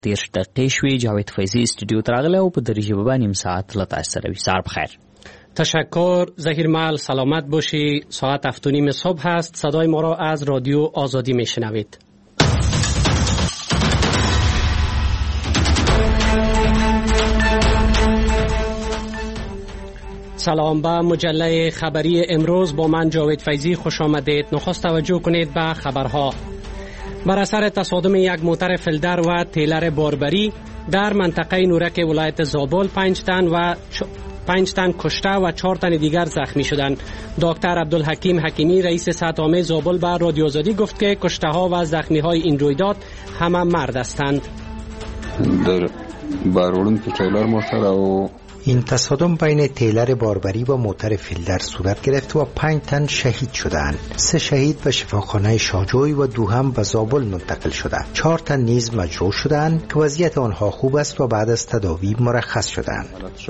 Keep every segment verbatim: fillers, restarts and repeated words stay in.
دېرش دقیقې شوې. جاوید فیضي استودیو ته راغلی او په درجه به نیم ساعت له تاسو سره وي. سهار بخیر. تشکر ظهیرمل، سلامت باشی. ساعت هفت و نیم صبح هست. صدای ما را از رادیو آزادی میشنوید. سلام، به مجله خبری امروز با من جاوید فیضی خوش آمدید. نخست توجه کنید به خبرها. بر اثر تصادم یک موتر فیلدر و تیلر باربری در منطقه نورک ولایت زابل پنج تن و چ... پنج تن کشته و چهار تن دیگر زخمی شدند. دکتر عبدالحکیم حکیمی رئیس سطح عامه زابل به رادیو آزادی گفت که کشته ها و زخمی های این رویداد همه مرد هستند. در بارولون تیلر موتر و این تصادم بین تیلر باربری و موتر فیلدر صورت گرفت و پنج تن شهید شدند. سه شهید به شفاخانه شاجوی و دو هم به زابل منتقل شدند. چهار تن نیز مجروح شدند که وضعیت آنها خوب است و بعد از تداوی مرخص شدند.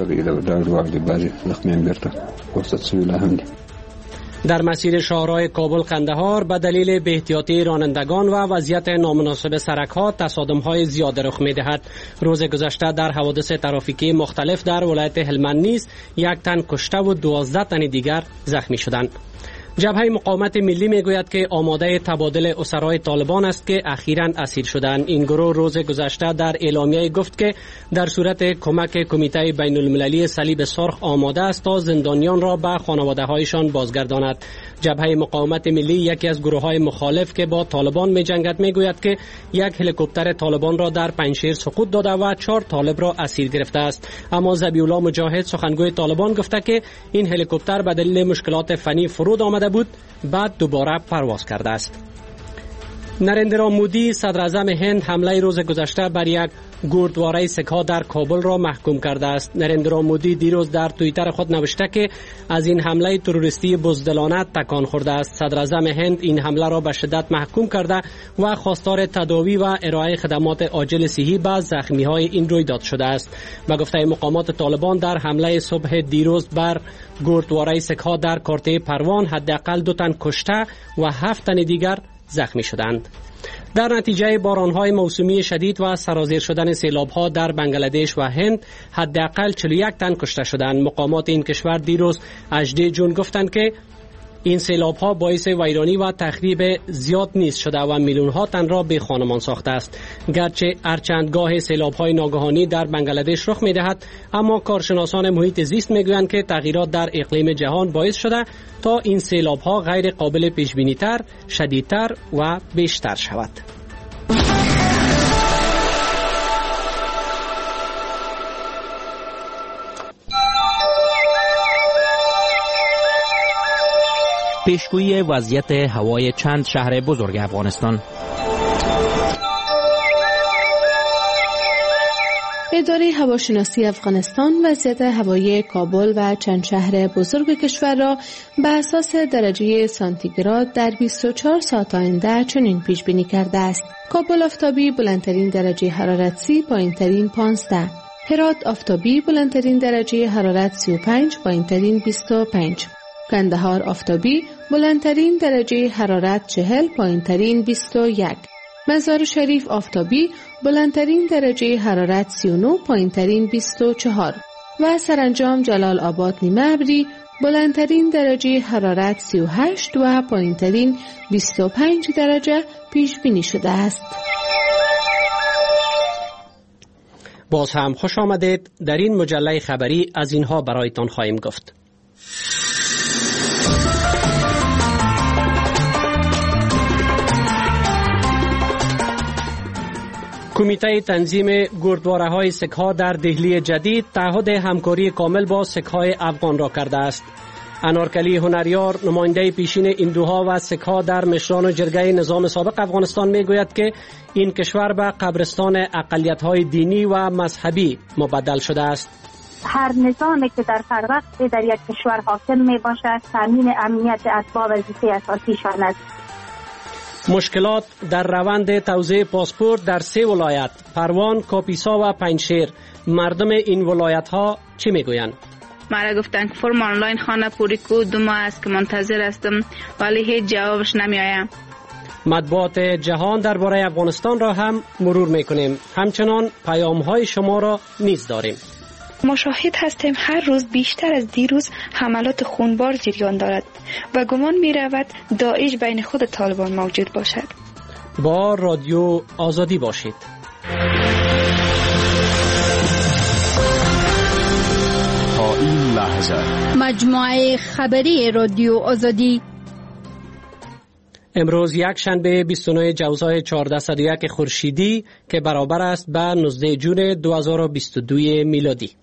در مسیر شاهراه کابل قندهار به دلیل بی‌احتیاطی رانندگان و وضعیت نامناسب سرک‌ها تصادم‌های زیاد رخ می‌دهد. روز گذشته در حوادث ترافیکی مختلف در ولایت هلمند نیز یک تن کشته و دوازده تن دیگر زخمی شدند. جبهه مقاومت ملی میگوید که آماده تبادل اسرای طالبان است که اخیراً اسیر شدند. این گروه روز گذشته در اعلامیه گفت که در صورت کمک کمیته بین المللی صلیب سرخ آماده است تا زندانیان را به خانواده هایشان بازگرداند. جبهه مقاومت ملی یکی از گروه های مخالف که با طالبان می جنگد میگوید که یک هلیکوپتر طالبان را در پنجشیر سقوط داده و چهار طالب را اسیر گرفته است. اما ذبیح الله مجاهد سخنگوی طالبان گفته که این هلیکوپتر به دلیل مشکلات فنی فرود آمده بود، بعد دوباره پرواز کرده است. نریندرا مودی صدر اعظم هند حمله روز گذشته بر یک گوردواره سک‌ها در کابل را محکوم کرده است. نریندرا مودی دیروز در توییتر خود نوشته که از این حمله تروریستی بزدلانه تکان خورده است. صدر اعظم هند این حمله را به شدت محکوم کرده و خواستار تداوی و ارائه خدمات عاجل صحی به زخمی‌های این رویداد شده است. به گفته مقامات طالبان در حمله صبح دیروز بر گوردواره سک‌ها در کارته پروان حداقل دو تن کشته و هفت تن دیگر زخمی شدند. در نتیجه باران‌های موسمی شدید و سرازیر شدن سیلاب‌ها در بنگلادش و هند حداقل چهل و یک تن کشته شدند. مقامات این کشور دیروز هجدهم ژوئن گفتند که این سیلاب‌ها باعث ویرانی و تخریب زیاد نیز شده و میلیون‌ها تن را بی خانمان ساخته است. گرچه هرچندگاه سیلاب‌های ناگهانی در بنگلادش رخ می‌دهد، اما کارشناسان محیط زیست می‌گویند که تغییرات در اقلیم جهان باعث شده تا این سیلاب‌ها غیر قابل پیش‌بینی‌تر، شدیدتر و بیشتر شود. پیشگویی وضعیت هوای چند شهر بزرگ افغانستان. اداره هواشناسی افغانستان وضعیت هوایی کابل و چند شهر بزرگ کشور را به اساس درجه سانتیگراد در بیست و چهار ساعت آینده چنین پیش بینی کرده است: کابل آفتابی بلندترین درجه حرارت سی، پایینترین پانزده. هرات آفتابی بلندترین درجه حرارت سی و پنج، پایینترین بیست و پنج. قندهار آفتابی بلندترین درجه حرارت چهل، پایینترین بیست و یک. مزار شریف آفتابی بلندترین درجه حرارت سی و نه، پایینترین بیست و چهار. و سرانجام جلال آباد نیمه ابری بلندترین درجه حرارت سی و هشت و پایینترین بیست و پنج درجه پیش بینی شده است. باز هم خوش آمدید. در این مجله خبری از اینها برایتان خواهیم گفت. کمیته تنظیم گوردواره‌های سک‌ها در دهلی جدید تعهد همکاری کامل با سک‌های افغان را کرده است. انارکلی هنریار نماینده پیشین هندوها و سک‌ها در مشران و جرگه نظام سابق افغانستان میگوید که این کشور به قبرستان اقلیت‌های دینی و مذهبی مبدل شده است. هر نظامی که در هر وقت در یک کشور حاکم می باشد تامین امنیت اتباع وظیفه اساسیشان است. مشکلات در روند توزیع پاسپورت در سه ولایت پروان، کاپیسا و پنجشیر. مردم این ولایت ها چی میگویند؟ مرا گفتن که فرم آنلاین خانه پوری کو دو ماه است که منتظر هستم ولی هیچ جوابش نمی آید. مطبوعات جهان درباره افغانستان را هم مرور میکنیم. همچنان پیام های شما را نیز داریم. ما شاهد هستیم هر روز بیشتر از دیروز حملات خونبار جریان دارد و گمان می رود داعش بین خود طالبان موجود باشد. با رادیو آزادی باشید. تا این لحظه مجموعه خبری رادیو آزادی امروز یک شنبه بیست و نه جوزای چهارصد و یک خورشیدی که برابر است به نوزده جون دو هزار و بیست و دو میلادی.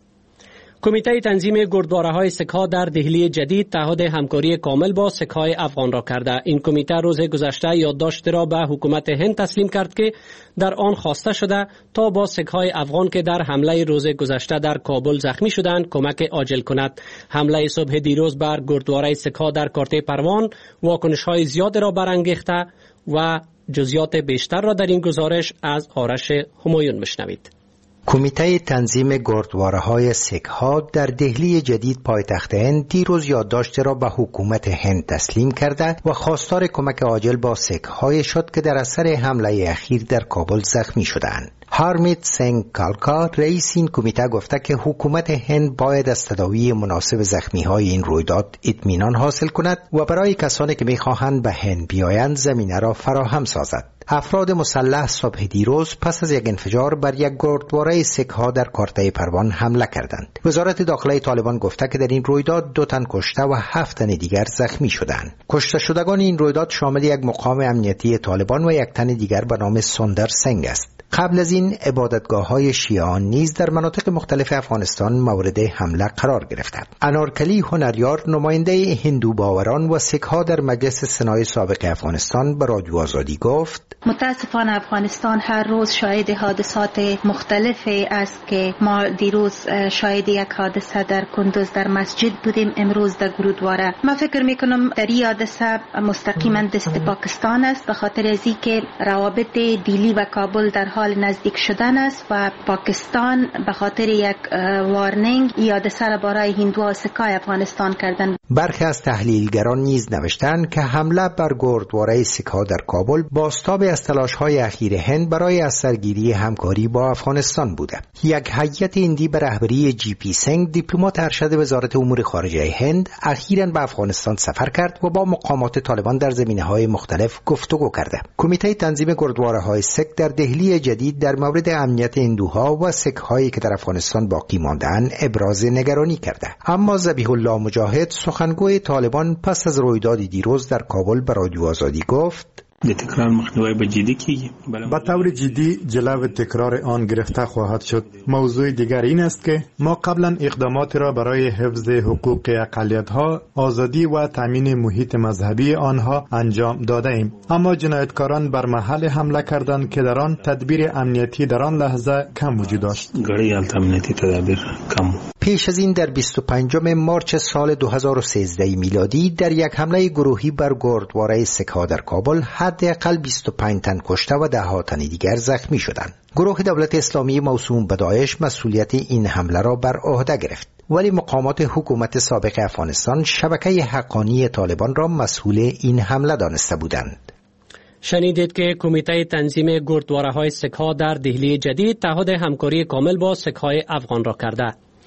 کمیته تنظیم گردواره‌های سک‌ها در دهلی جدید تعهد همکاری کامل با سک‌های افغان را کرده. این کمیته روز گذشته یادداشت را به حکومت هند تسلیم کرد که در آن خواسته شده تا با سک‌های افغان که در حمله روز گذشته در کابل زخمی شدند کمک عاجل کند. حمله صبح دیروز بر گردواره سک‌ها در کارته پروان واکنش‌های زیاد را برانگیخته و جزئیات بیشتر را در این گزارش از آرش همایون میشنوید. کمیته تنظیم گردواره‌های سک‌ها در دهلی جدید پایتخت هند دیروز یادداشت را به حکومت هند تسلیم کرده و خواستار کمک عاجل با سک‌های شد که در اثر حمله اخیر در کابل زخمی شدند. هارمیت سنگ کالکا رئیس این کمیته گفته که حکومت هند باید از تداوی مناسب زخمی‌های این رویداد اطمینان حاصل کند و برای کسانی که می‌خواهند به هند بیایند زمینه را فراهم سازد. افراد مسلح صبح دیروز پس از یک انفجار بر یک گردواره سک‌ها در کارته پروان حمله کردند. وزارت داخله طالبان گفته که در این رویداد دو تن کشته و هفت تن دیگر زخمی شدند. کشته شدگان این رویداد شامل یک مقام امنیتی طالبان و یک تن دیگر به نام سندر سنگ است. قبل از این عبادتگاه‌های شیعیان نیز در مناطق مختلف افغانستان مورد حمله قرار گرفتند. انارکلی هنریار نماینده هندو باوران و سک‌ها در مجلس سنای سابق افغانستان به رادیو آزادی گفت: متاسفانه افغانستان هر روز شاهد حادثات مختلفی است که ما دیروز شاهد یک حادثه در کندوز در مسجد بودیم، امروز در گرودواره. من فکر میکنم در این حادثه مستقیما دست پاکستان است، به خاطر از اینکه روابط دیلی و کابل در حال نزدیک شدن است و پاکستان به خاطر یک وارنینگ این حادثه را برای هندوها و سکای افغانستان کردن. برخی از تحلیلگران نیز نوشتند که حمله بر گردواره سک‌ها در کابل بازتاب از تلاش‌های اخیر هند برای از سرگیری همکاری با افغانستان بوده. یک هیئت هندی به رهبری جی پی سنگ، دیپلمات ارشد وزارت امور خارجه هند، اخیراً به افغانستان سفر کرد و با مقامات طالبان در زمینه‌های مختلف گفتگو کرده. کمیته تنظیم گردواره‌های سک در دهلی جدید در مورد امنیت هندوها و سک‌هایی که در افغانستان باقی مانده‌اند ابراز نگرانی کرده. اما ذبیح الله مجاهد سخنگوی طالبان پس از رویداد دیروز در کابل به رادیو آزادی گفت: د تکرار مخنیوی به جدی کیږي. به طور جدی جلو تکرار آن گرفته خواهد شد. موضوع دیگر این است که ما قبلا اقدامات را برای حفظ حقوق اقلیت‌ها، آزادی و تامین محیط مذهبی آنها انجام داده ایم، اما جنایتکاران بر محل حمله کردند که در آن تدبیر امنیتی در آن لحظه کم وجود داشت. غړي امنیتی تدابیر کم. پیش از این در بیست و پنجم مارچ سال دو هزار و سیزده میلادی در یک حمله گروهی بر گردواره سک‌ها در کابل حداقل بیست و پنج تن کشته و ده ها تن دیگر زخمی شدند. گروه دولت اسلامی موسوم به داعش مسئولیت این حمله را بر عهده گرفت، ولی مقامات حکومت سابق افغانستان شبکه حقانی طالبان را مسئول این حمله دانسته بودند. شنیدید که کمیته تنظیم گردواره‌های سک‌ها در دهلی جدید تعهد همکاری کامل با سک‌های افغان را کرده.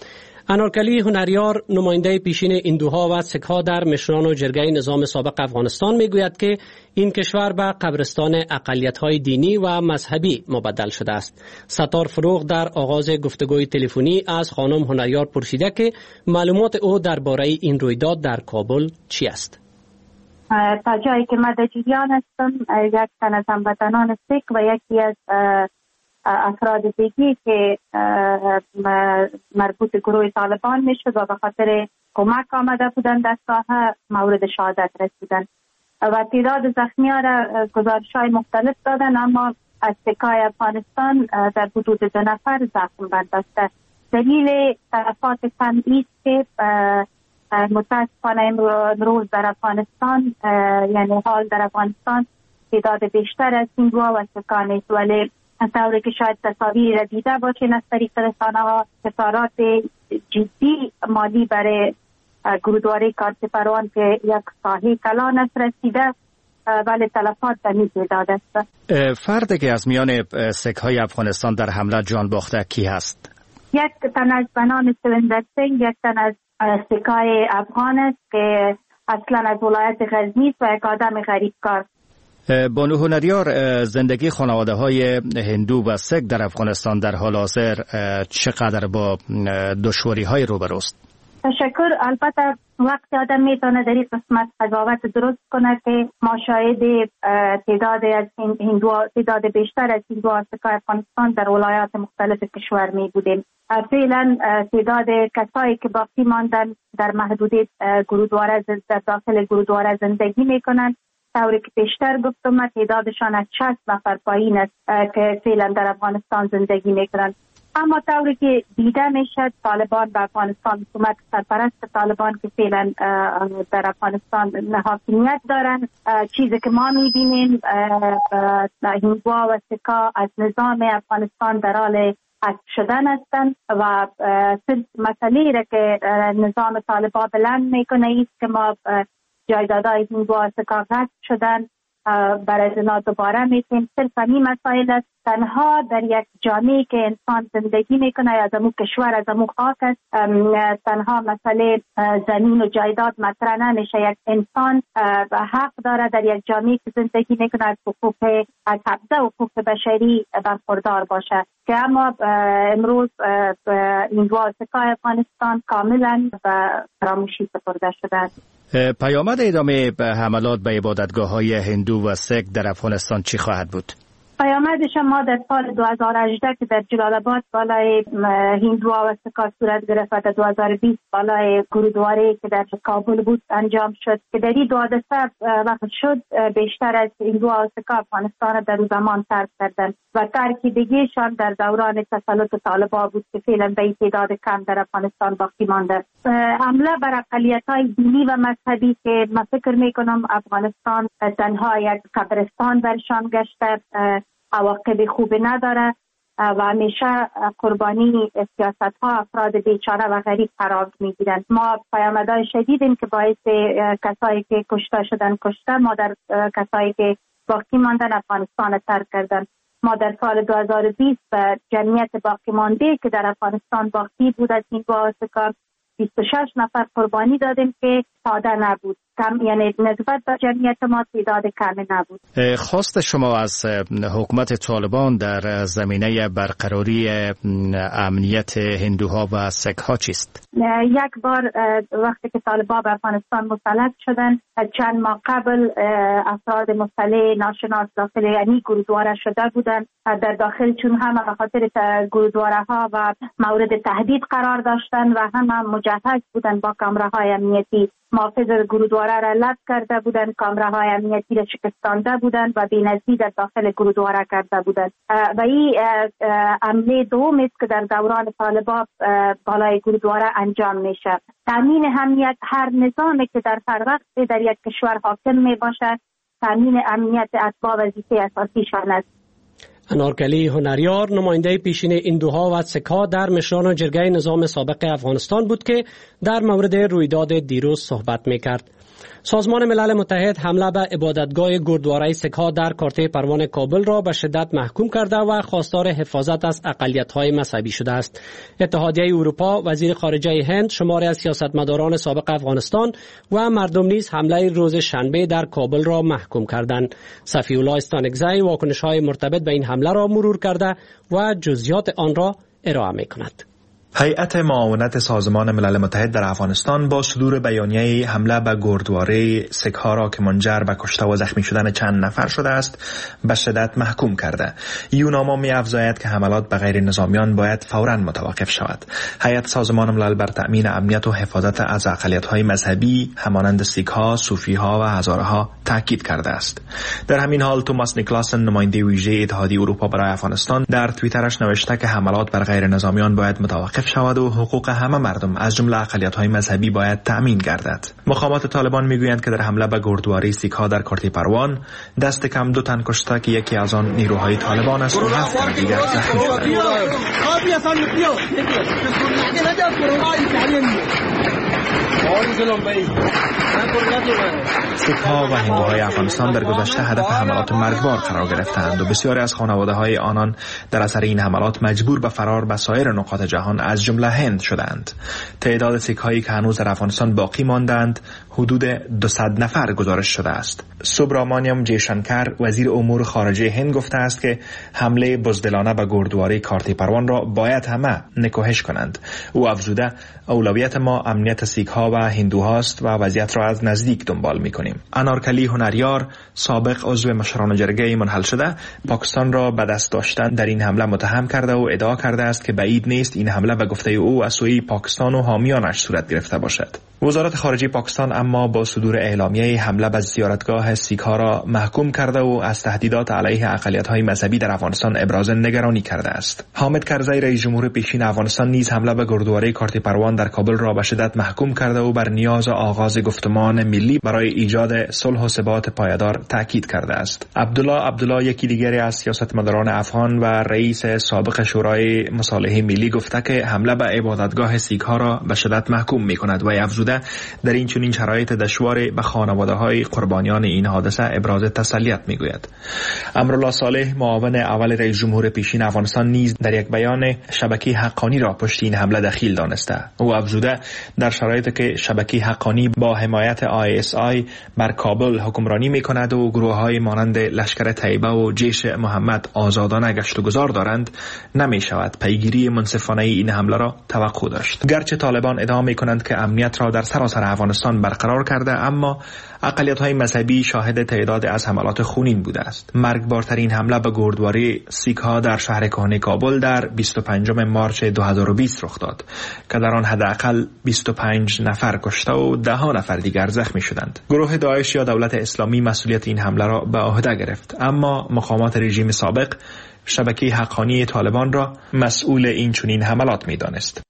انارکلی هنریار نماینده پیشین هندوها و سک‌ها در مشران و جرگه نظام سابق افغانستان میگوید که این کشور به قبرستان اقلیت‌های دینی و مذهبی مبدل شده است. ستار فروغ در آغاز گفتگوی تلفنی از خانم هنریار پرسیده که معلومات او درباره این رویداد در کابل چی است. تا جایی که من در جریان هستم، یک تن از هموطنان سک و یکی از افراد دیگی که مربوط گروه طالبان میشد و به خاطر کمک آمده بودند در ساحه مورد شهادت رسیدند و تعداد زخمیان را گزارش‌های مختلف دادند، اما از سکای افغانستان در حدود دو نفر زخم برداشته. دلیل تلفات فنی است که متاسفانه امروز در افغانستان، یعنی حال در افغانستان تعداد بیشتر از هندوها و سکان است، ولی طوری که شاید تصاویری را دیده باشین از طریق رسانه‌ها، خسارات جدی مالی برای گرودواره کارت پروان که یک ساحه کلان است رسیده ولی تلفات به این تعداد است. فردی که از میان سیک های افغانستان در حمله جان باخته کی هست؟ یک تن از به نام سویندر سینگ، یک تن از سیک های افغان است که اصلا از ولایت غزنی است و یک آدم غریب کار. بانو هنریار، زندگی خانواده های هندو و سیک در افغانستان در حال حاضر چقدر با دشواری های روبروست؟ تشکر. البته وقتی آدم میتونه در این قسمت قضاوت درست کنه که ما شاهد تعداد از هندو تعداد بیشتر از هندو سیکای افغانستان در ولایات مختلف کشور می بودیم. فعلا تعداد کسایی که باقی ماندن در محدوده گرودواره در داخل گرودواره زندگی میکنن، طوری که بیشتر گفتم تعدادشان از شصت نفر پایین است که فعلا در افغانستان زندگی میکنن. اما طوری که دیده میشد طالبان به افغانستان، حکومت سرپرست طالبان که فعلا در افغانستان حاکمیت دارن، چیزی که ما میبینیم هندوها و سیکا از نظام افغانستان در حال حذف شدن هستند و صرف مسئله را که نظام طالبان بلند میکنه ایست که ما جایدادهای هندوها و سیکا حذف شدن برای زنا دوباره میتیم. صرف این مسائل است. تنها در یک جامعه که انسان زندگی میکنه از امو کشور از امو خاک است، تنها مسئله زمین و جایداد مطرح نمیشه. یک انسان حق داره در یک جامعه که زندگی میکنه از حقوق از حفظ حقوق بشری برخوردار باشه که اما امروز هندوها و سیکای افغانستان کاملا به فراموشی سپرده شده است. پیامد ادامه حملات به عبادتگاه های هندو و سیک در افغانستان چی خواهد بود؟ پیامدش ما در سال دو هزار و هجده که در جلال آباد بالای هندوها و سیکا صورت گرفت و در دو هزار و بیست بالای گرودواره که در کابل بود انجام شد که در این دو حادثه وقت شد بیشتر از هندوها و سیکا افغانستان در اون زمان ترک کردند و ترکی دیگهشان در دوران تسلط طالبان بود که فعلا به این تعداد کم در افغانستان باقی مانده. حمله بر اقلیت‌های دینی و مذهبی که من فکر میکنم افغانستان تنها یک قبرستان برشان گشته، عواقب خوبی نداره و همیشه قربانی سیاست ها افراد بیچاره و غریب قرار میگیرند. ما پیامدهای شدیدیم که باعث کسایی که کشته شدن کشته، ما در کسایی که باقی ماندن افغانستان ترک کردن. ما در سال دو هزار و بیست جمعیت باقی مانده که در افغانستان باقی بود از این واسطه بیست و شش نفر قربانی دادیم که ساده نبود، کم، یعنی نسبت به جمعیت ما تعداد کمی نبود. خواست شما از حکومت طالبان در زمینه برقراری امنیت هندوها و سیک ها چیست؟ یک بار وقتی که طالبان به افغانستان مسلط شدن، چند ماه قبل افراد مسلح ناشناس داخل یعنی گرودواره شده بودند. در داخل چون هم به خاطر گرودواره ها و مورد تهدید قرار داشتن و هم, هم مجهز بودن با کامراهای امنیتی، محافظ گرودواره را لب کرده بودند، کامراهای امنیتی را شکستانده بودند و بی‌نظیر در داخل گرودواره کرده بودند. و این عمله دوم است که در دوران طالبان بالای گرودواره انجام میشه. تامین امنیت هر نظامی که در هر وقت در یک کشور حاکم می باشد، تامین امنیت اتباع وظیفه اساسیشان است. انارکلی هنریار، نماینده پیشین هندوها و سیک‌ها در مشران جرگه نظام سابق افغانستان بود که در مورد رویداد دیروز صحبت می‌کرد. سازمان ملل متحد حمله به عبادتگاه گرودواره سیک‌ها در کارته پروان کابل را به شدت محکوم کرده و خواستار حفاظت از اقلیت‌های مذهبی شده است. اتحادیه اروپا، وزیر خارجه هند، شماری از سیاستمداران سابق افغانستان و مردم نیز حمله روز شنبه در کابل را محکوم کردند. صفی الله استانکزی واکنش‌های مرتبط به این حمله را مرور کرده و جزئیات آن را ارائه می‌کند. هیئت معاونت سازمان ملل متحد در افغانستان با صدور بیانیه حمله به گرودواره سیک‌ها را که منجر به کشته و زخمی شدن چند نفر شده است به شدت محکوم کرده. یوناما می‌افزاید که حملات به غیر نظامیان باید فوراً متوقف شود. هیئت سازمان ملل بر تأمین امنیت و حفاظت از اقلیت‌های مذهبی همانند سیک‌ها، صوفی‌ها و هزاره‌ها تاکید کرده است. در همین حال توماس نیکلاسن، نماینده ویژه اتحادیه اروپا برای افغانستان، در توییترش نوشته که حملات بر غیر نظامیان باید متوقف شود و حقوق همه مردم از جمله اقلیت‌های مذهبی باید تأمین گردد. مقامات طالبان میگویند که در حمله به گرودواره سیک‌ها در کارته پروان دست کم دو تن کشته که یکی از آن نیروهای طالبان است و هفت تن دیگر زخمی شدند. سیک ها و هندوهای افغانستان در گذشته هدف حملات مرگبار قرار گرفتند و بسیاری از خانواده های آنان در اثر این حملات مجبور به فرار به سایر نقاط جهان از جمله هند شدند. تعداد سیک هایی که هنوز در افغانستان باقی ماندند حدود دویست نفر گزارش شده است. سوبرامانیام جیشانکر وزیر امور خارجه هند گفته است که حمله بزدلانه به گردواره کارتی پروان را باید همه نکوهش کنند. او افزوده اولویت ما امنیت سیک ها و هندوهاست و وضعیت را از نزدیک دنبال می‌کنیم. انارکلی هنریار سابق عضو مشران جرگه منحل شده پاکستان را به دست داشتن در این حمله متهم کرده و ادعا کرده است که بعید نیست این حمله به گفته او از سوی پاکستان و حامیانش صورت گرفته باشد. وزارت خارجه پاکستان اما با صدور اعلامیه حمله به زیارتگاه سیک ها را محکوم کرده و از تهدیدات علیه اقلیت‌های مذهبی در افغانستان ابراز نگرانی کرده است. حامد کرزی رئیس جمهور پیشین افغانستان نیز حمله به گردواره کارتی پروان در کابل را به شدت محکوم کرده و بر نیاز آغاز گفتمان ملی برای ایجاد صلح و ثبات پایدار تاکید کرده است. عبدالله عبدالله یکی دیگری از سیاستمداران افغان و رئیس سابق شورای مصالحه ملی گفته که حمله به عبادتگاه سیک ها را به شدت محکوم می‌کند و افزوده در این چنین شرایط دشوار به خانواده‌های قربانیان این حادثه ابراز تسلیت می‌گوید. امرالله صالح معاون اول رئیس جمهور پیشین افغانستان نیز در یک بیان شبکه حقانی را پشت این حمله دخیل دانسته. او افزوده در شرایطی که شبکه حقانی با حمایت آی اس آی بر کابل حکمرانی می‌کند و گروه‌های مانند لشکر طیبه و جیش محمد آزادانه گشت و گذار دارند، نمی‌شود پیگیری منصفانه این حمله را توقع داشت. گرچه طالبان ادعا می‌کنند که امنیت را در سراسر افغانستان برقرار کرده، اما اقلیت‌های مذهبی شاهد تعداد از حملات خونین بوده است. مرگبارترین حمله به گردواره سیک ها در شهر کهنه کابل در بیست و پنجم مارچ دو هزار و بیست رخ داد که در آن حداقل بیست و پنج نفر کشته و ده ها نفر دیگر زخمی شدند. گروه داعش یا دولت اسلامی مسئولیت این حمله را به عهده گرفت، اما مقامات رژیم سابق شبکه حقانی طالبان را مسئول این چنین حملات می‌دانست.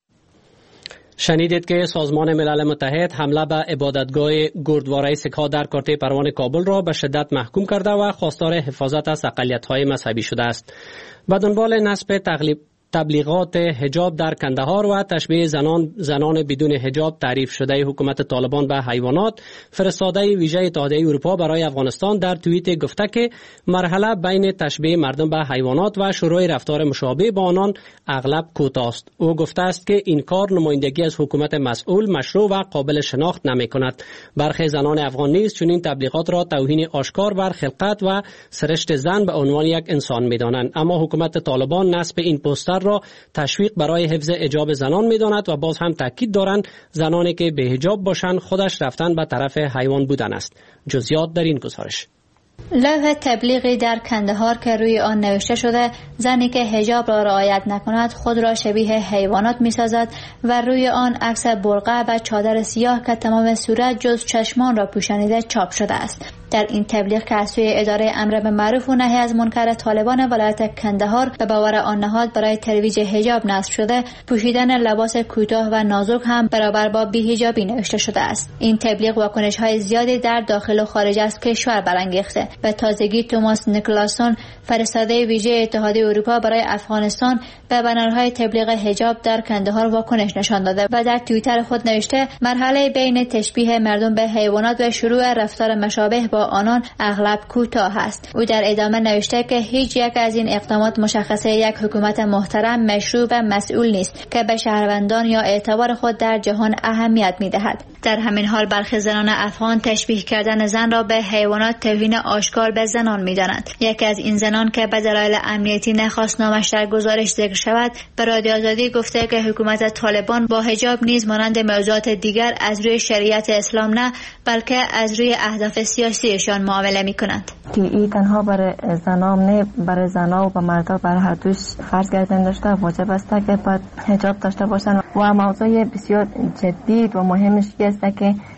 شنیدید که سازمان ملل متحد حمله به عبادتگاه گردواره سیک ها در کارتی پروان کابل را به شدت محکوم کرده و خواستار حفاظت از اقلیت‌های مذهبی شده است. به دنبال نصب تغلیب تبلیغات حجاب در کندهار و تشبیه زنان زنان بدون حجاب تعریف شده حکومت طالبان به حیوانات، فرستاده ویژه اتحادیه اروپا برای افغانستان در توییت گفته که مرحله بین تشبیه مردم به حیوانات و شروع رفتار مشابه با آنان اغلب کوتاه است. او گفته است که این کار نمایندگی از حکومت مسئول، مشروع و قابل شناخت نمی کند. برخی زنان افغان نیز چنین تبلیغات را توهین آشکار بر خلقت و سرشت زن به عنوان یک انسان می دانند، اما حکومت طالبان نصب این پوستر را تشویق برای حفظ حجاب زنان می‌داند و باز هم تاکید دارند زنانی که به حجاب باشند خودش رفتن به طرف حیوان بودن است. جزئیات در این گزارش. لوح تبلیغی در کندهار که روی آن نوشته شده زنی که حجاب را رعایت نکند خود را شبیه حیوانات می‌سازد و روی آن عکس برقع و چادر سیاه که تمام صورت جز چشمان را پوشانیده چاپ شده است. در این تبلیغ که از سوی اداره امر به معروف و نهی از منکر طالبان ولایت کندهار به باور آن نهاد برای ترویج حجاب نصب شده، پوشیدن لباس کوتاه و نازک هم برابر با بی‌حجابی نوشته شده است. این تبلیغ واکنش‌های زیادی در داخل و خارج از کشور برانگیخته. به تازگی توماس نیکلاسون فرستاده ویژه اتحادیه اروپا برای افغانستان به بنرهای تبلیغ حجاب در کندهار واکنش نشان داده و در توییتر خود نوشته مرحله بین تشبیه مردم به حیوانات و شروع رفتار مشابه با آنان اغلب کوتاه است. او در ادامه نوشته که هیچ یک از این اقدامات مشخصه یک حکومت محترم، مشروع و مسئول نیست که به شهروندان یا اعتبار خود در جهان اهمیت می‌دهد. در همین حال برخی زنان افغان تشبیه کردن زن را به حیوانات توهین آشکار به زنان می‌دانند. یکی از این زنان که به دلایل امنیتی نخواست نامش در گزارش ذکر شود، به رادیو آزادی گفته که حکومت طالبان با حجاب نیز مانند موضوعات دیگر از روی شریعت اسلام نه، بلکه از روی اهداف سیاسیشان معامله می‌کنند. این تنها برای زنان نه، برای زنان و مردا بر هر دوش فرض گردیده داشته واجب است که باید حجاب داشته باشند و موضوع بسیار جدی و مهمش است که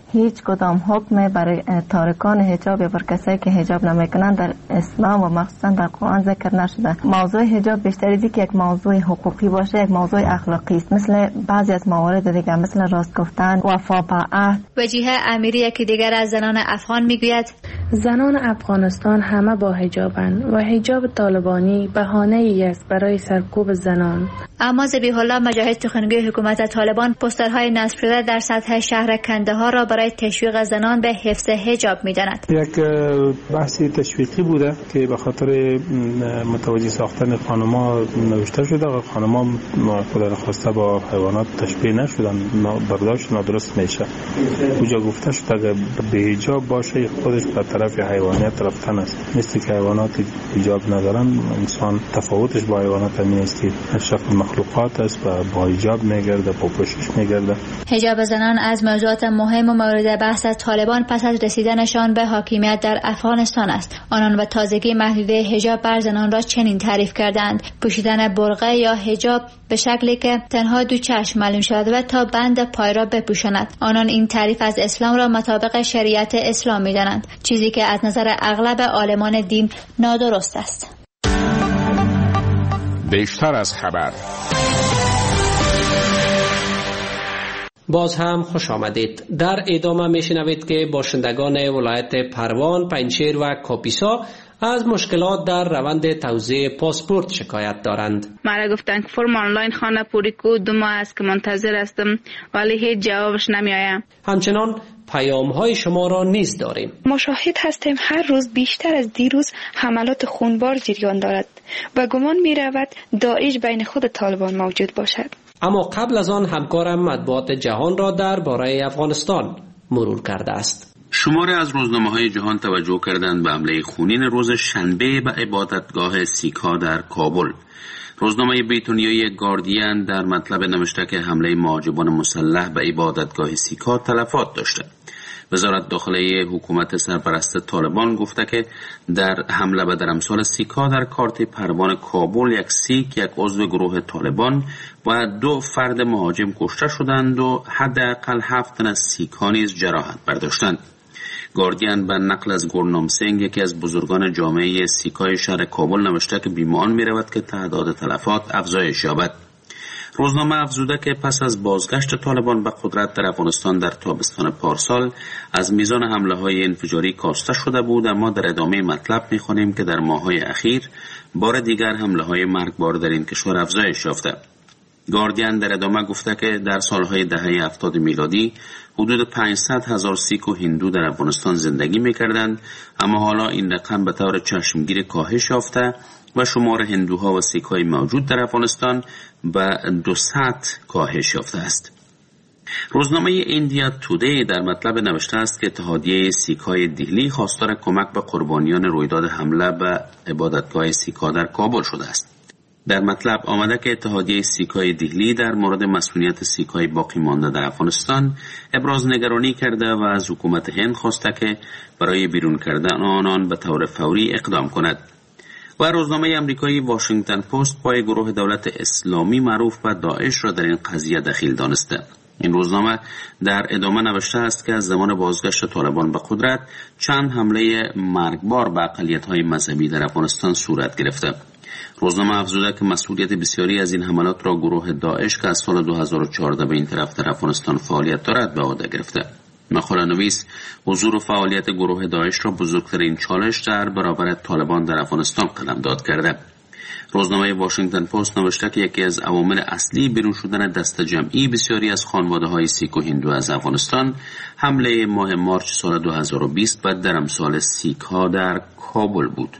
هیچ کدام حکم برای تارکان حجاب یا بر کسایی که حجاب نمیکنند در اسلام و مخصوصا در قرآن ذکر نشده. موضوع حجاب بیشتر از که یک موضوع حقوقی باشه، یک موضوع اخلاقی است، مثل بعضی از موارد دیگه مثل راست گفتن، وفا به عهد. وجیه امیری یکی دیگر از زنان افغان میگوید زنان افغانستان همه با حجابند و حجاب طالبانی بهانه‌ای است برای سرکوب زنان. اما ذبیح الله مجاهد سخنگوی حکومت طالبان پوسترهای نصب شده در سطح شهر کندهار را برای تشویق زنان به حفظ حجاب می‌داند. یک بحث تشویقی بوده که به خاطر متوجه ساختن خانم‌ها نوشته شده و خانم‌ها خدا نخواسته با حیوانات تشبیه نشدن، برداشت نادرست میشه. اونجا گفته شده اگه به حجاب باشه خودش به طرف حیوانیت رفتن است. مثل که حیوانات حجاب ندارن، انسان تفاوتش با حیوانات همین است که شکل مخلوقات است و با حجاب میگرده، با پوشش میگرده. حجاب زنان از موضوعات مهم و مورد بحث طالبان پس از رسیدنشان به حاکمیت در افغانستان است. آنان به تازگی محدوده حجاب بر زنان را چنین تعریف کردند: پوشیدن برقع یا حجاب به شکلی که تنها دو چشم معلوم شود و تا بند پای را بپوشاند. آنان این تعریف از اسلام را مطابق شریعت اسلام می‌دانند، چیزی که از نظر اغلب عالمان دین نادرست است. بیشتر از خبر. باز هم خوش آمدید. در ادامه میشنوید که باشندگان ولایت پروان، پنجشیر و کاپیسا از مشکلات در روند توزیع پاسپورت شکایت دارند. مرا گفتن که فرم آنلاین خانه پوری کو، دو ماه است که منتظر هستم ولی هیچ جوابش نمی آید. همچنان پیام های شما را نیز داریم. ما شاهد هستیم هر روز بیشتر از دیروز حملات خونبار جریان دارد و گمان می رود داعش بین خود طالبان موجود باشد. اما قبل از آن همکارم مطبوعات جهان را درباره افغانستان مرور کرده است. شماره از روزنامه‌های جهان توجه کردند به حمله خونین روز شنبه به عبادتگاه سیک‌ها در کابل. روزنامه بریتانیایی گاردین در مطلب نوشته که حمله مهاجمان مسلح به عبادتگاه سیک‌ها تلفات داشته. وزارت داخلی حکومت سرپرست طالبان گفته که در حمله به درمسال سیک‌ها در کارت پروان کابل یک سیک، یک عضو گروه طالبان و دو فرد مهاجم کشته شدند و حداقل هفت تن از سیک‌ها نیز جراحت برداشتند. گاردین به نقل از گورنام سنگ، یکی از بزرگان جامعه سیک‌های شهر کابل، نوشته که بی‌گمان می‌رود که تعداد تلفات افزایش یابد. روزنامه افزوده که پس از بازگشت طالبان به قدرت در افغانستان در تابستان پارسال از میزان حمله‌های انفجاری کاسته شده بود، اما در ادامه مطلب می‌خوانیم که در ماه‌های اخیر بار دیگر حمله‌های مرگبار در این کشور افزایش یافته. گاردین در ادامه گفته که در سالهای دهه هفتاد میلادی حدود پانصد هزار سیک و هندو در افغانستان زندگی می‌کردند، اما حالا این رقم به طور چشمگیر کاهش یافته و شمار هندوها و سیک‌های موجود در افغانستان به دوصد کاهش یافته است. روزنامه ایندیا تودی در مطلب نوشته است که اتحادیه سیک‌های دهلی خواستار کمک به قربانیان رویداد حمله به عبادتگاه سیک‌ها در کابل شده است. در مطلب آمده که اتحادیه سیک‌های دهلی در مورد مسئولیت سیک‌های باقی مانده در افغانستان ابراز نگرانی کرده و از حکومت هند خواسته که برای بیرون کردن آنان به طور فوری اقدام کند. و روزنامه امریکایی واشنگتن پست پای گروه دولت اسلامی معروف به داعش را در این قضیه دخیل دانسته. این روزنامه در ادامه نوشته است که از زمان بازگشت طالبان به قدرت چند حمله مرگبار به اقلیت‌های مذهبی در افغانستان صورت گرفته. روزنامه افزوده که مسئولیت بسیاری از این حملات را گروه داعش که از سال دو هزار و چهارده به این طرف در افغانستان فعالیت دارد به عهده گرفته. مقاله نویس حضور و فعالیت گروه داعش را بزرگترین چالش در برابر طالبان در افغانستان قلمداد کرده. روزنامه واشنگتن پست نوشته که یکی از عوامل اصلی بیرون شدن دست جمعی بسیاری از خانواده‌های سیک و هندو از افغانستان حمله ماه مارچ سال دو هزار و بیست به درمسال سیک‌ها در کابل بود.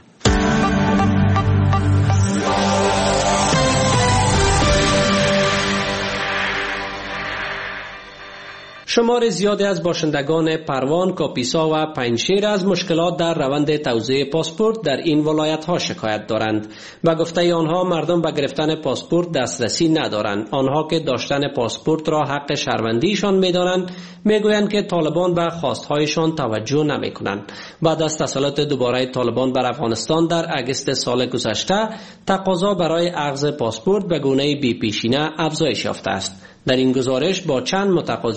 شمار زیادی از باشندگان پروان، کاپیسا و پنجشیر از مشکلات در روند توزیع پاسپورت در این ولایت‌ها شکایت دارند. به گفته آنها مردم به گرفتن پاسپورت دسترسی ندارند. آنها که داشتن پاسپورت را حق شهروندیشان می‌دانند، میگویند که طالبان به خواست‌هایشان توجه نمی‌کنند. بعد از تسلط دوباره طالبان بر افغانستان در اگست سال گذشته، تقاضا برای اخذ پاسپورت به گونه بی‌پیشینه افزایش یافته است. در این گزارش با چند متقاضی پاسپورت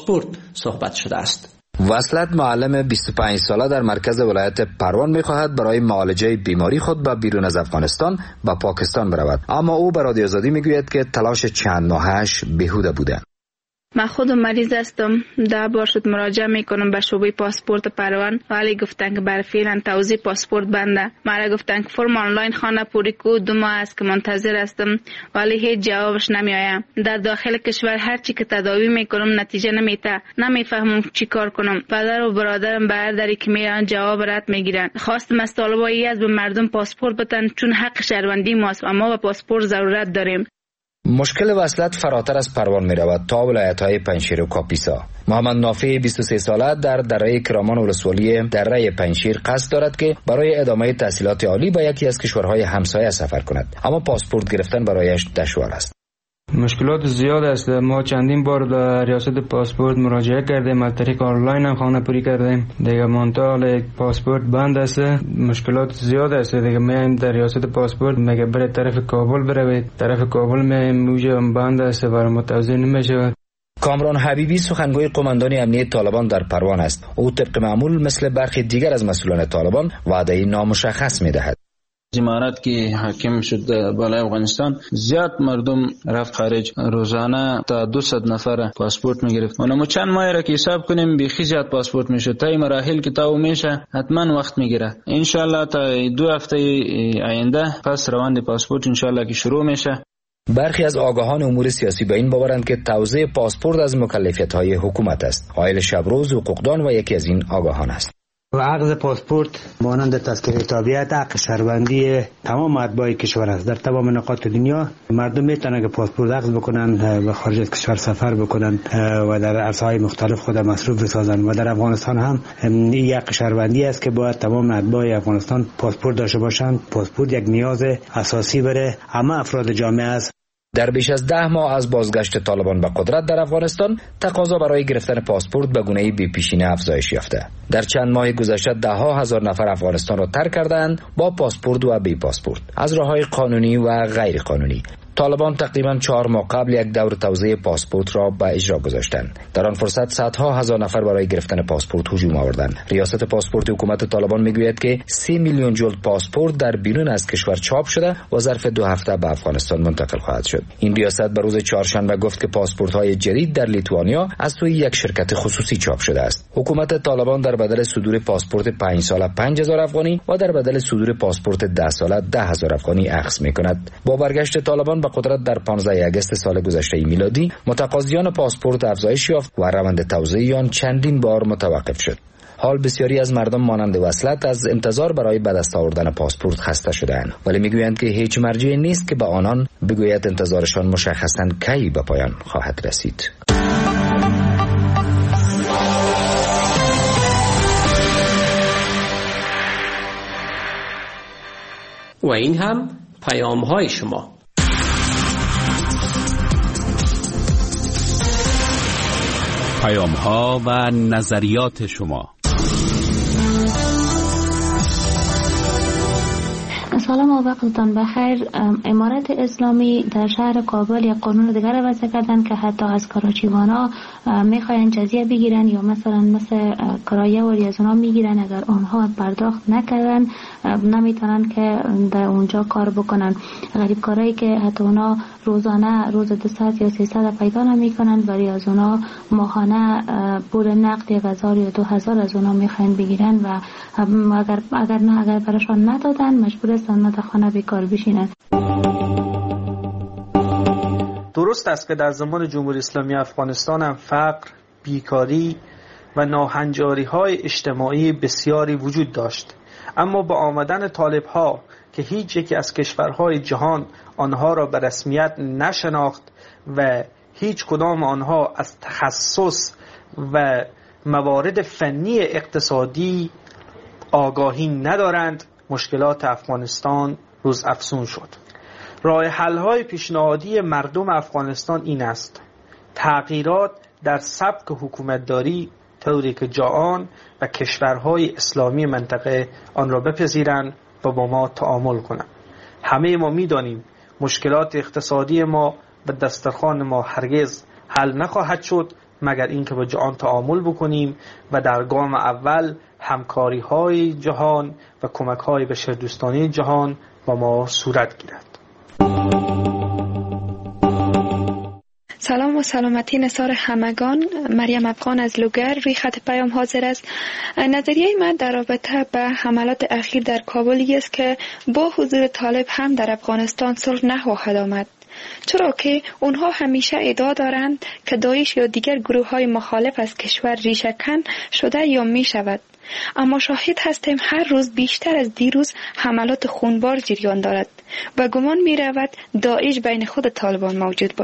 پاسپورت صحبت شده است. وصلت معلم بیست و پنج ساله در مرکز ولایت پروان می‌خواهد برای معالجه بیماری خود به بیرون از افغانستان به پاکستان برود، اما او به رادیو آزادی میگوید که تلاش چند ماهش بیهوده بوده. من خودم مریض هستم، ده بار شد مراجعه میکنم به شعبه پاسپورت پروان، ولی گفتن که برای فعلا توزیع پاسپورت بنده. مرا گفتن که فرم آنلاین خانه پوری کو، دو ماه است که منتظر هستم ولی هیچ جوابش نمیآید. در داخل کشور هر چی که تداوی میکنم نتیجه نمیده، نمیفهمم چی کار کنم. پدر و برادرم برادری که میرن جواب رد میگیرن. خواستم از طالبایی از به مردم پاسپورت بدن چون حق شهروندی ماست، اما به پاسپورت ضرورت داریم. مشکل وصلت فراتر از پروان می رود تا ولایت‌های پنجشیر و کاپیسا. محمد نافی بیست و سه ساله در دره کرامان ولسوالی دره پنجشیر قصد دارد که برای ادامه تحصیلات عالی به یکی از کشورهای همسایه سفر کند، اما پاسپورت گرفتن برایش دشوار است. مشکلات زیاد است. ما چندین بار در ریاست پاسپورت مراجعه کردیم، از طریق آنلاین هم خانه پوری کردیم، دیگه منتها پاسپورت بند است. مشکلات زیاد است دیگه. میایم در ریاست پاسپورت میگه برید طرف کابل بروید، طرف کابل میایم موجه بند است، برای ما توزیع نمیشه. کامران حبیبی سخنگوی قماندان امنیت طالبان در پروان است. او طبق معمول مثل برخی دیگر از مسئولان طالبان وعده نامشخص میدهد. امارات که حاکم شد بالای افغانستان، زیاد مردم رفت خارج، روزانه تا دویست نفر پاسپورت میگرفت. اونم چند ماه را که حساب کنیم بیخی زیاد پاسپورت میشه. تا این مراحل که تا میشه حتما وقت میگیره. ان شاء الله تا دو هفته آینده پس روند پاسپورت ان شاء الله که شروع میشه. برخی از آگاهان امور سیاسی به این باورند که توزیع پاسپورت از مکلفیت‌های حکومت است. عایل شبروز حقوقدان و یکی از این آگاهان است. و عقد پاسپورت مانند تذکره تابعیت حق شهروندی تمام اتباع کشور است. در تمام نقاط دنیا مردم میتونن که پاسپورت عقد بکنن و خارج از کشور سفر بکنن و در عرصه‌های مختلف خود مصروف بسازن و در افغانستان هم این حق شهروندی است که باید تمام اتباع افغانستان پاسپورت داشته باشند. پاسپورت یک نیاز اساسی برای همه افراد جامعه است. در بیش از ده ماه از بازگشت طالبان به قدرت در افغانستان، تقاضا برای گرفتن پاسپورت به گونه‌ای بی‌پیشینه افزایش یافته. در چند ماه گذشته ده ها هزار نفر افغانستان را ترک کردند با پاسپورت و بی پاسپورت از راه‌های قانونی و غیر قانونی. طالبان تقریباً چهار ماه قبل یک دور توزیع پاسپورت را به اجرا گذاشتند. در آن فرصت صدها هزار نفر برای گرفتن پاسپورت هجوم آوردند. ریاست پاسپورت حکومت طالبان میگوید که سی میلیون جلد پاسپورت در بیرون از کشور چاپ شده و ظرف دو هفته به افغانستان منتقل خواهد شد. این ریاست به روز چهارشنبه گفت که پاسپورت‌های جدید در لیتوانیا از سوی یک شرکت خصوصی چاپ شده است. حکومت طالبان در بدل صدور پاسپورت پنج ساله پنج هزار افغانی و در بدل صدور پاسپورت ده ساله ده هزار افغانی اخذ می‌کند. با برگشت طالبان به قدرت در پانزده آگوست سال گذشته میلادی، متقاضیان پاسپورت افزایش یافت و روند توزیع آن چندین بار متوقف شد. حال بسیاری از مردم مانند وصلت از انتظار برای به دست آوردن پاسپورت خسته شده‌اند، ولی میگویند که هیچ مرجعی نیست که به آنان بگوید انتظارشان مشخصاً کی به پایان خواهد رسید. و این هم پیام‌های شما. پیام‌ها و نظریات شما. سلام و وقتتان بخیر. امارت اسلامی در شهر کابل یک قانون دیگر را وضع کردن که حتی از کراچیوانا میخواین جزیه بگیرن یا مثلا مثل کرایه وری از اونا میگیرن، اگر آنها پرداخت نکردن نمیتونن که در اونجا کار بکنن. غریب کارایی که حتی اونا روزانه روز دویست یا سیصد پیدا نمیکنن، ولی از اونا ماهانه پول نقد یک هزار یا دو هزار از اونا میخواین بگیرن و اگر اگر نه اگر براشون ندادن مجبور هستن در خانه بیکار بشینن. درست است که در زمان جمهوری اسلامی افغانستان هم فقر، بیکاری و ناهنجاری های اجتماعی بسیاری وجود داشت، اما با آمدن طالب ها که هیچ یکی از کشورهای جهان آنها را به رسمیت نشناخت و هیچ کدام آنها از تخصص و موارد فنی اقتصادی آگاهی ندارند، مشکلات افغانستان روز افزون شد. راه حل های پیشنهادی مردم افغانستان این است: تغییرات در سبک حکومتداری طوری که جهان و کشورهای اسلامی منطقه آن را بپذیرند و با ما تعامل کنند. همه ما می‌دانیم مشکلات اقتصادی ما به دسترخوان ما هرگز حل نخواهد شد مگر اینکه با جهان تعامل بکنیم و در گام اول همکاری های جهان و کمک های بشردوستانه جهان با ما صورت گیرد. سلام و سلامتی نثار همگان. مریم افغان از لوگر روی خط پیام حاضر است. نظریه من در رابطه به حملات اخیر در کابل است که با حضور طالب هم در افغانستان صلح نخواهد آمد، چرا که اونها همیشه ادعا دارند که داعش یا دیگر گروه های مخالف از کشور ریشه کن شده یا می شود. اما شاهد هستیم هر روز بیشتر از دیروز حملات خونبار جریان دارد و گمان می رود داعش بین خود طالبان موجود باشد.